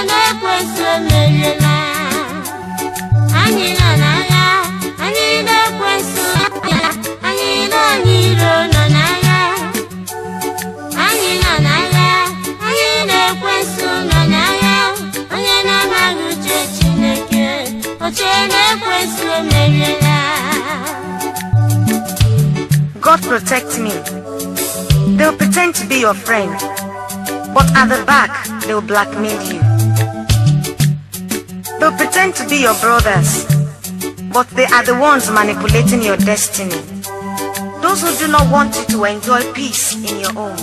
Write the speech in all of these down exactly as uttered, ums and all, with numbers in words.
na-ekwensu emeriela. Anyị nọ n'agha, anyị na-ekwensu ya, anyị na onye iro nọ n'agha. Anyị nọ n'agha, anyị na-ekwensu nọ n'agha. Onye na-amaghị uche Chineke, oche na-ekwensu emeriela. God protect me. They'll pretend to be your friend, but at the back, they'll blackmail you. They'll pretend to be your brothers, but they are the ones manipulating your destiny. Those who do not want you to enjoy peace in your home.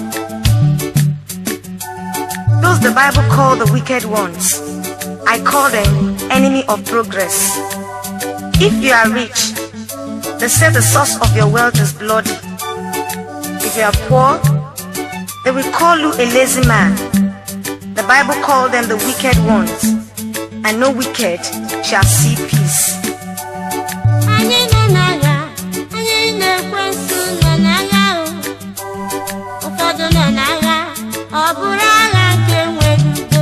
Those the Bible call the wicked ones, I call them enemy of progress. If you are rich, they say the source of your wealth is bloody. If you are poor, they will call you a lazy man. The Bible called them the wicked ones, and no wicked shall see peace. Anyị nọ n'agha, anyị na-ekwensu nọ n'agha. Ụfọdụ nọ n'agha, ọ bụrụ agha nke nwere udo.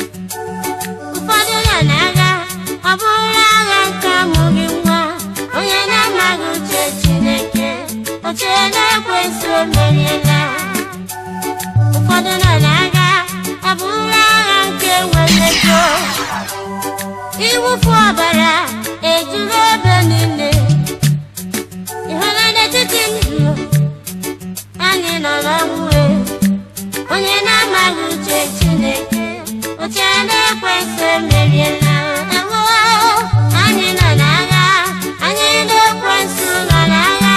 Ụfọdụ nọ n'agha, ọ bụrụ agha nke amụghị nwa. Onye na-amaghị uche Chineke, oche na-ekwensu emeriela. Ụfọdụ nọ n'agha, ọ bụrụ agha nke nwere ego. Iwufu ọbara ejuru ebe niile. Ịhụla n'etiti ndụ, anyị nọ n'ọnwụ. Onye na-amaghị uche Chineke, oche na-ekwensu emeriela. Anyị nọ n'agha, anyị na-ekwensu nọ n'agha.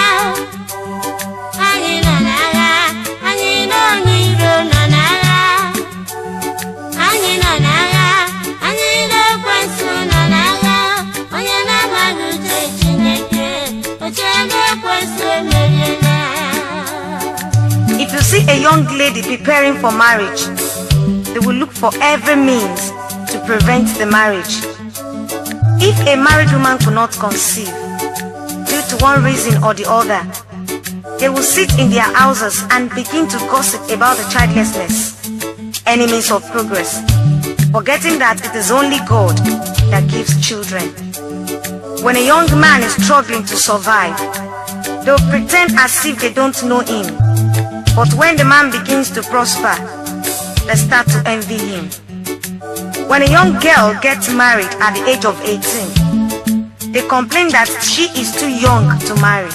Anyị nọ n'agha, anyị na onye iro nọ n'agha. Anyị nọ n'agha, anyị na-ekwensu nọ n'agha. Onye na-amaghị uche Chineke, oche na-ekwensu emeriela. If you see a young lady preparing for marriage, they will look for every means to prevent the marriage. If a married woman could not conceive, due to one reason or the other, they will sit in their houses and begin to gossip about the childlessness, enemies of progress, forgetting that it is only God that gives children. When a young man is struggling to survive, they'll pretend as if they don't know him. But when the man begins to prosper, they start to envy him. When a young girl gets married at the age of eighteen, they complain that she is too young to marry.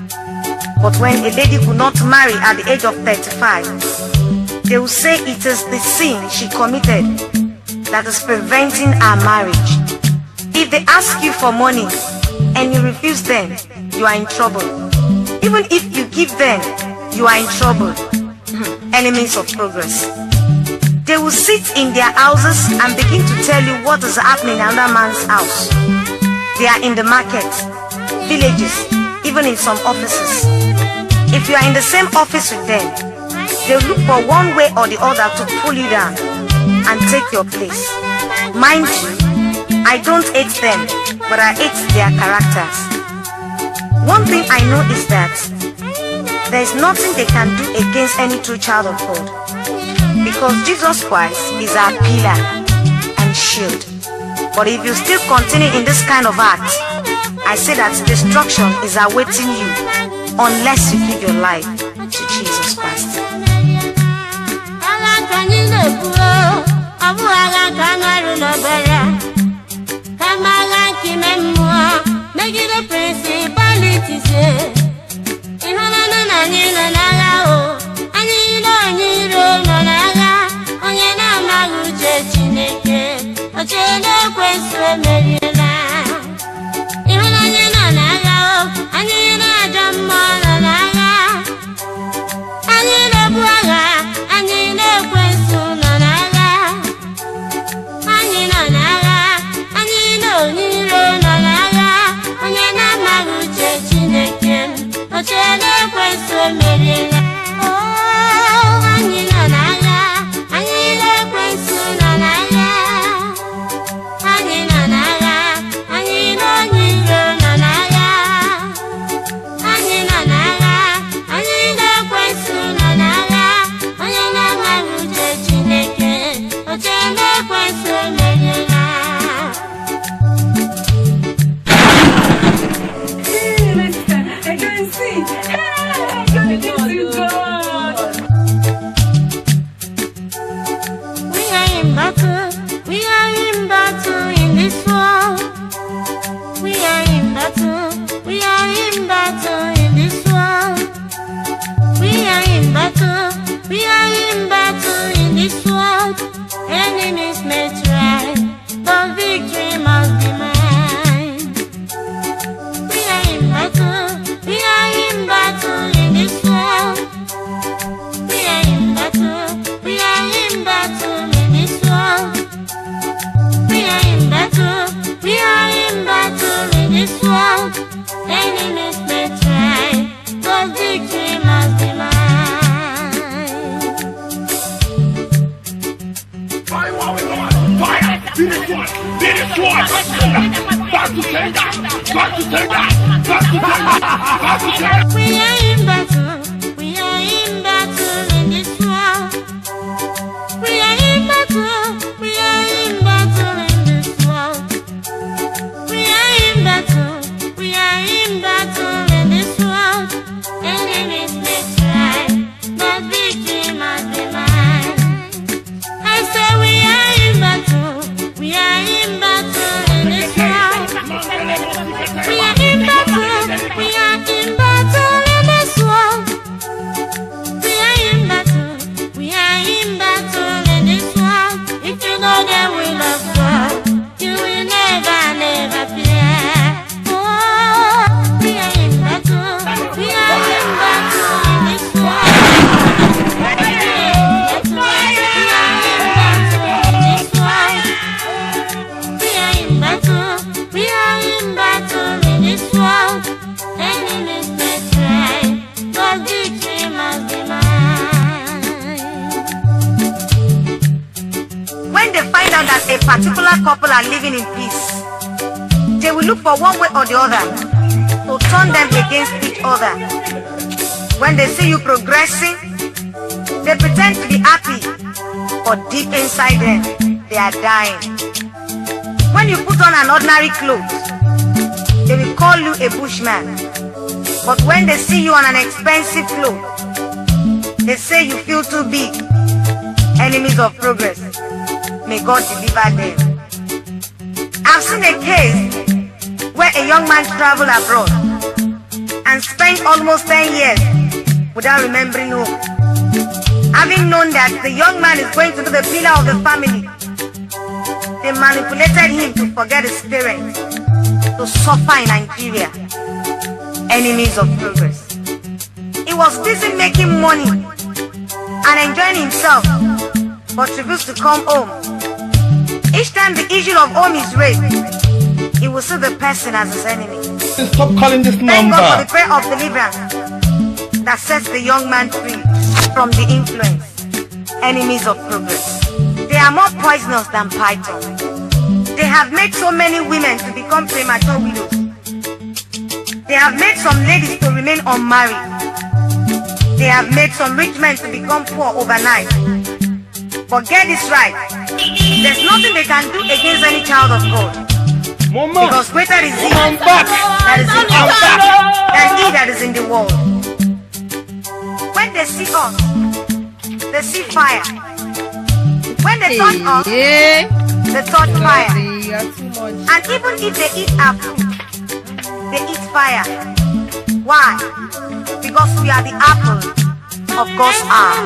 But when a lady could not marry at the age of thirty-five, they will say it is the sin she committed that is preventing her marriage. If they ask you for money and you refuse them, you are in trouble. Even if you give them, you are in trouble. Enemies of progress. They will sit in their houses and begin to tell you what is happening in another man's house. They are in the market, villages, even in some offices. If you are in the same office with them, they will look for one way or the other to pull you down and take your place. Mind you, I don't hate them, but I hate their characters. One thing I know is that there is nothing they can do against any true child of God, because Jesus Christ is our pillar and shield. But if you still continue in this kind of act, I say that destruction is awaiting you unless you give your life to Jesus Christ. Oche na-ekwensu Finish one. Finish one. Back to sender. Back to sender. Back to sender. Back to sender. We are in battle. We are in battle in this world. We are in battle. We are in battle in this world. We are in battle. We are in battle in this world. Enemies may try, but victory must be mine. I say we are in battle. We are in battle in this world. We are in battle. We are in battle in this world. We are in battle. We are in battle in this world. If you know the will of God, you will never, never fear. Oh, we are in battle. We are in battle in this world. We are in battle. We are in battle in this world. Enemies may try, but victory must be mine. When they find out that a particular couple are living in peace, they will look for one way or the other to turn them against each other. When they see you progressing, they pretend to be happy, but deep inside them, they are dying. When you put on an ordinary clothes, they will call you a bushman. But when they see you on an expensive clothes, they say you feel too big. Enemies of progress, may God deliver them. I've seen a case where a young man traveled abroad and spent almost ten years without remembering home. Having known that the young man is going to be the pillar of the family, they manipulated him to forget his parents, to suffer in Nigeria. Enemies of progress. He was busy making money and enjoying himself, but refused to come home. Each time the issue of home is raised, he will see the person as his enemy. Stop calling this Thank number. God for the prayer of deliverance that sets the young man free from the influence. Enemies of progress. They are more poisonous than python. They have made so many women to become premature widows. They have made some ladies to remain unmarried. They have made some rich men to become poor overnight. But get this right, there's nothing they can do against any child of God. Mama. Because greater is he I'm back. that is in I'm us back. than he that is in the world. When they see us, they see fire. When they touch us, Yeah. they touch fire. They are too much. And even if they eat our food, they eat fire. Why? Because we are the apple of God's eye.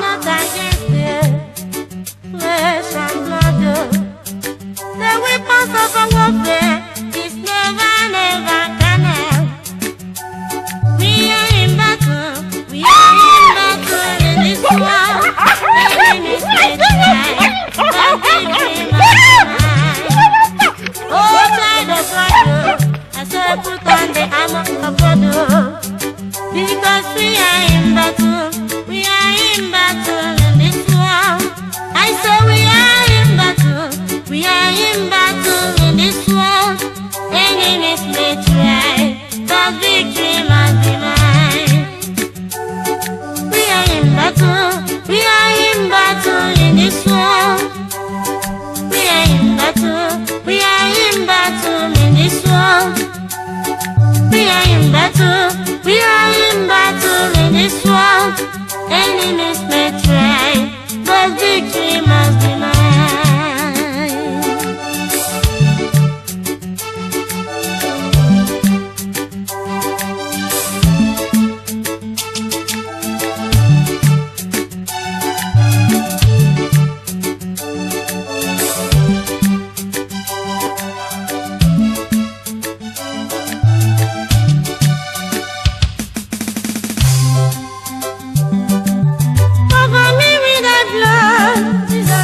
Flesh and blood. The weapons of our warfare is never, never carnal. We are in battle. We are in battle in this world. Enemies may try, but victory must be mine. Oh, child of God, I say put on the armor of God, because we are in battle. We are in battle in this world. I say we are in battle. We are in battle in this world. Enemies may try, but victory must be mine. We are in battle. We are in battle in this world. We are in battle. We are in battle in this world. We are in battle. We are in battle in this world. Enemies may try, but victory must be mine. Cover me with thy blood, Jesus.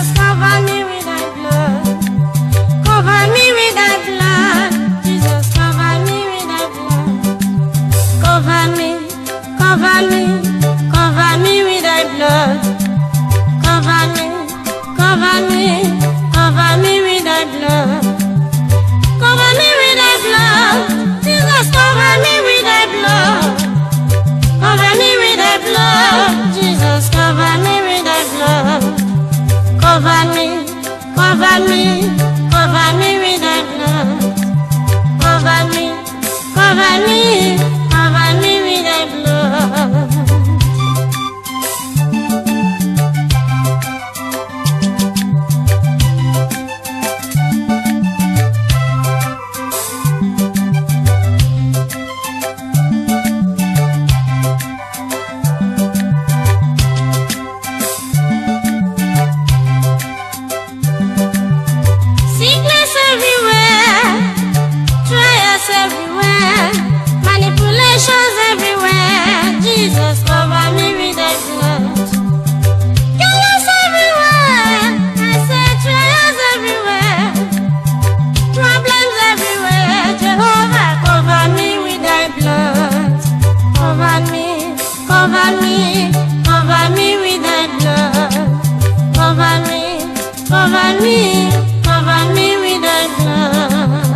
everywhere, trials everywhere, manipulations everywhere. Jesus, cover me with thy blood. Chaos everywhere, I say trials everywhere, problems everywhere. Jehovah, cover me with thy blood. Cover me, cover me, cover me with thy blood. Cover me, cover me, cover me with thy blood.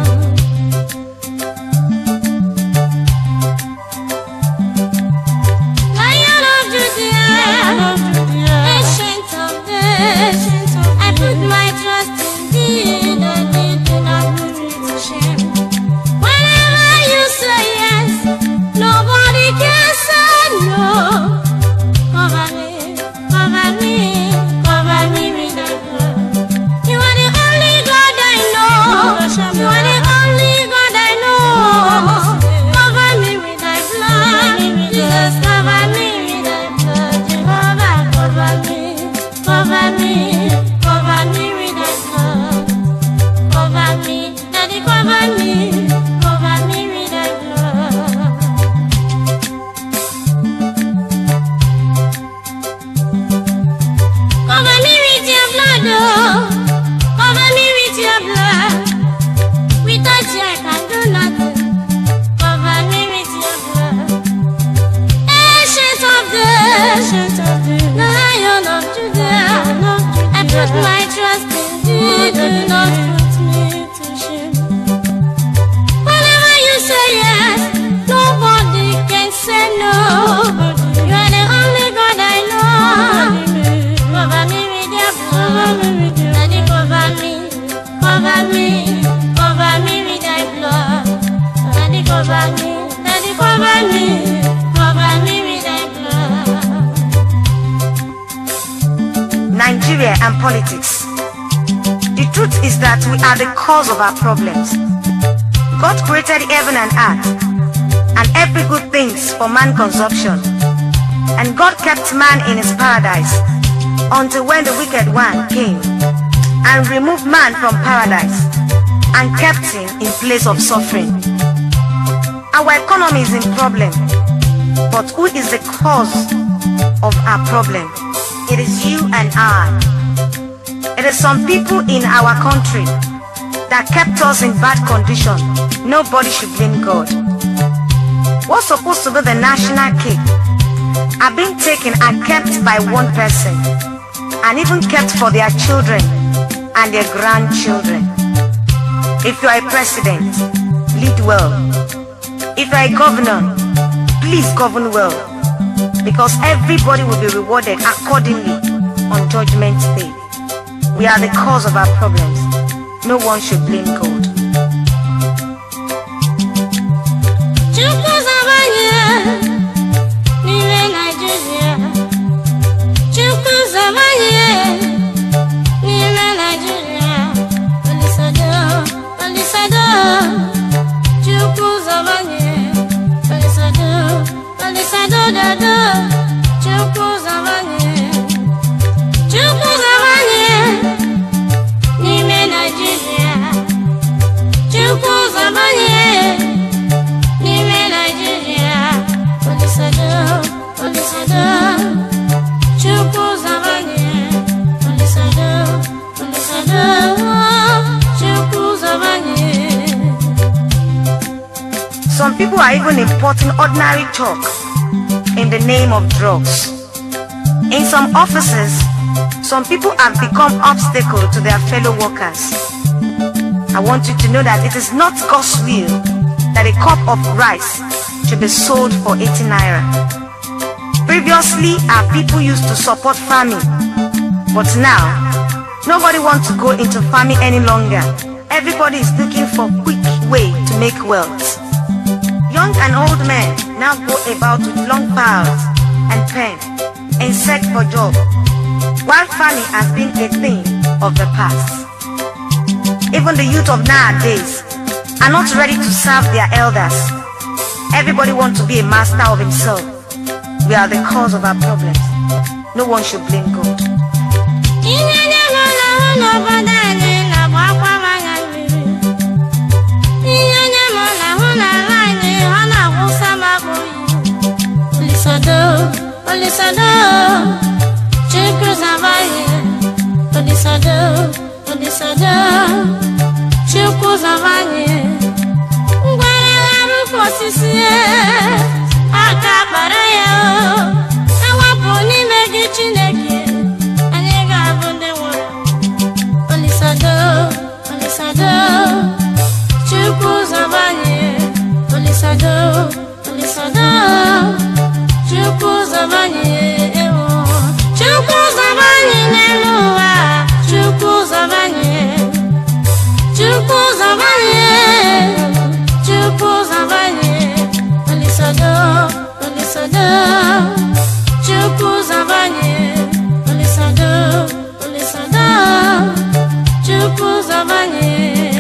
Lion of Judah, ancient of days, I put my trust in thee, that thee do not put me to shame. Whenever you say yes, nobody can say no. Cover me, cover me, cover me with thy blood. You are the only God I know. You are the only God I know. Cover me with thy blood. Jesus, cover me with thy blood. Jehovah, cover me, cover me, cover me with thy blood. Cover me, Daddy, cover me, cover me with thy blood. Cover me with your blood, oh. Cover me with your blood. Without you I can do nothing. Cover me with your blood. Ancient of days, Lion of Judah, I put my trust in thee. Do not put me to shame. Whenever you say yes, nobody can say no. You are the only God I know. Cover me with your blood. Daddy, cover me, cover me, cover me with thy blood. Daddy, cover me, Daddy, cover me, cover me with thy blood. Nigeria and politics. The truth is that we are the cause of our problems. God created heaven and earth and every good things for man consumption. And God kept man in his paradise until when the wicked one came and removed man from paradise and kept him in place of suffering. Our economy is in problem, but who is the cause of our problem? It is you and I. It is some people in our country that kept us in bad condition. Nobody should blame God. What's supposed to be the national cake are being taken and kept by one person, and even kept for their children and their grandchildren. If you are a president, lead well. If you are a governor, please govern well, because everybody will be rewarded accordingly on Judgment Day. We are the cause of our problems. No one should blame God. Some people are even importing ordinary chalk in the name of drugs. In some offices, some people have become obstacle to their fellow workers. I want you to know that it is not God's will that a cup of rice should be sold for eighty naira. Previously, our people used to support farming, but now, nobody wants to go into farming any longer. Everybody is looking for a quick way to make wealth. Young and old men now go about with long files and pen and search for job, while farming has been a thing of the past. Even the youth of nowadays are not ready to serve their elders. Everybody wants to be a master of himself. We are the cause of our problems. No one should blame God. niile aka kpara ya o ewepụ n'ime gị Chineke anyị ga-abụ ndị nwụrụ Olisado Olisado Chukwu zabanye Olisado Olisado Chukwu zabanye ewo Chukwu zabanye n'elu ụwa Chukwu zabanye Chukwu zabanye Chukwu zabanye Olisado Olisado Chukwu zabanye Olisado Olisado Chukwu zabanye.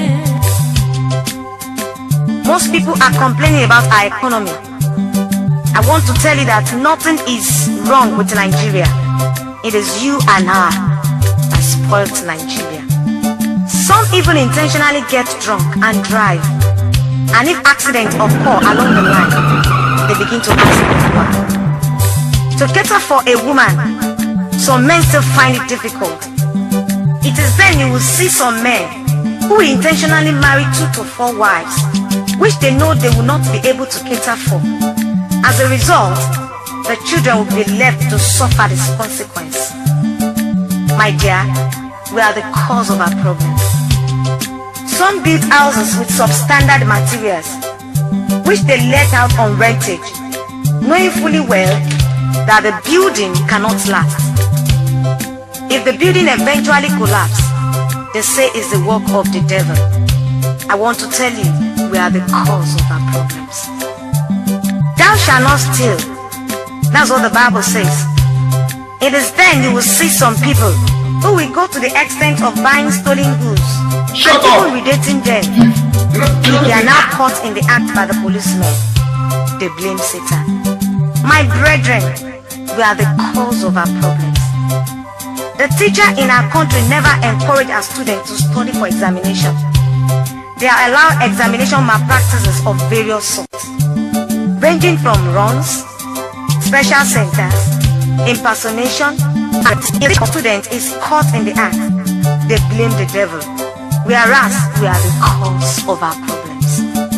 Most people are complaining about our economy. I want to tell you that nothing is wrong with Nigeria. It is you and I that spoiled Nigeria. Some even intentionally get drunk and drive. And if accidents occur along the line, they begin to ask why. To cater for a woman, some men still find it difficult. It is then you will see some men who intentionally marry two to four wives, which they know they will not be able to cater for. As a result, the children will be left to suffer this consequence. My dear, we are the cause of our problems. Some build houses with substandard materials, which they let out on rentage, knowing fully well that the building cannot last. If the building eventually collapses, they say it's the work of the devil. I want to tell you, we are the cause of our problems. Thou shalt not steal. That's what the Bible says. It is then you will see some people who will go to the extent of buying stolen goods Shut and even up. redating them. They are now caught in the act by the policemen. They blame Satan. My brethren, we are the cause of our problems. The teacher in our country never encourage our students to study for examination. They are allowed examination malpractices of various sorts, ranging from runs, special centers, impersonation, and if a student is caught in the act, they blame the devil, whereas we are the cause of our problems.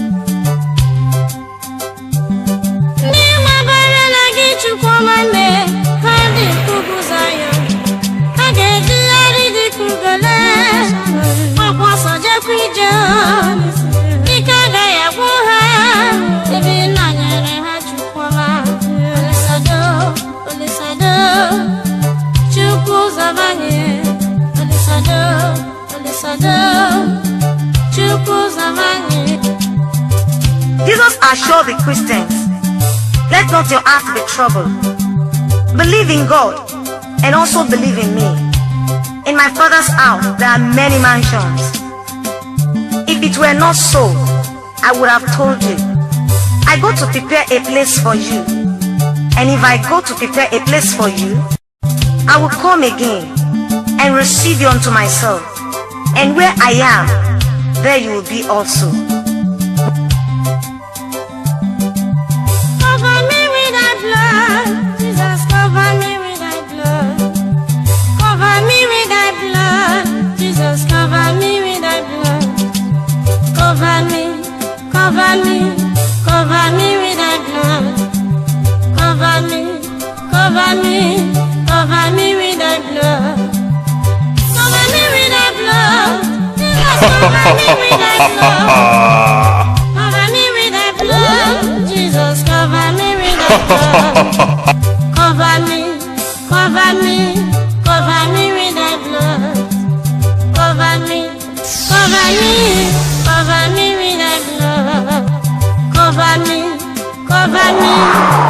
Jesus assured the Christians, let not your heart be troubled. Believe in God and also believe in me. In my Father's house there are many mansions. If it were not so, I would have told you. I go to prepare a place for you. And if I go to prepare a place for you, I will come again and receive you unto myself. And where I am, there you will be also. Cover me with thy blood, Jesus, cover me with thy blood. Cover me with thy blood, Jesus, cover me with thy blood. Cover me, cover me, cover me with thy blood. Cover me, cover me, cover me with thy blood. Cover me with thy blood, Jesus, cover me with thy blood. Cover me with thy blood, Jesus, cover me with thy blood. Cover me, cover me, cover me with thy blood. Cover me, cover me, cover me with thy blood. Cover me, cover me.